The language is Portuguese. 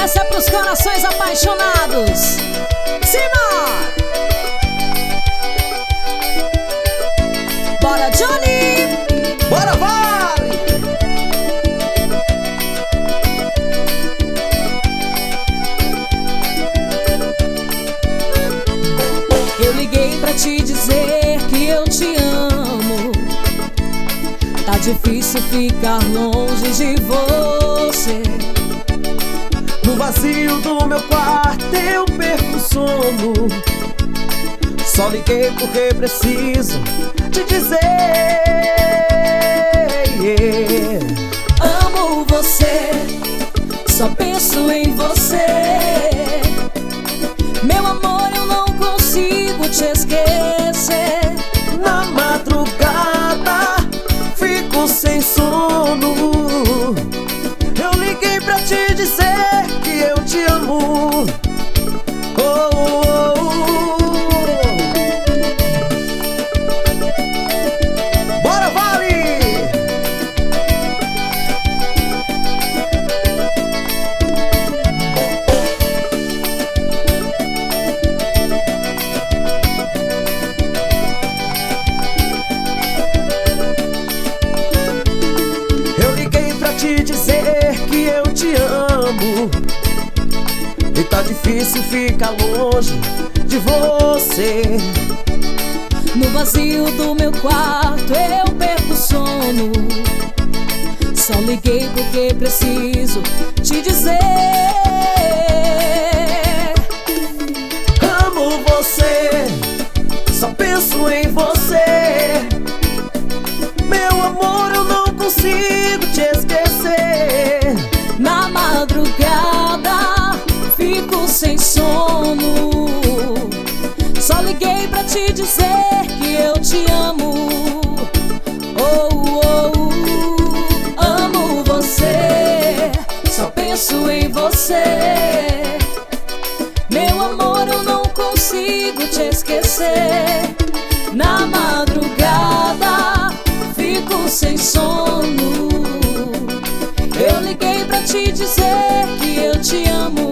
Essa é pros corações apaixonados. Simbora! Bora, Johnny! Bora, Vale! Eu liguei pra te dizer que eu te amo. Tá difícil ficar longe de você. No vazio do meu quarto eu perco o sono. Só liguei porque preciso te dizer, amo você, só penso em você. Meu amor, eu não consigo te esquecer. Na madrugada fico sem sono. Eu liguei pra te dizer que eu te amo. Oh, oh, oh. Bora, Vale! Eu liguei pra te dizer que eu te amo. E tá difícil ficar longe de você. No vazio do meu quarto eu perco o sono. Só liguei porque preciso te dizer, amo você, só penso em você. Meu amor, eu não consigo te esquecer. na madrugada fico sem sono. Só liguei pra te dizer que eu te amo. Oh, oh, oh. Amo você, só penso em você. Meu amor, eu não consigo te esquecer. Na madrugada fico sem sono. Eu liguei pra te dizer que eu te amo.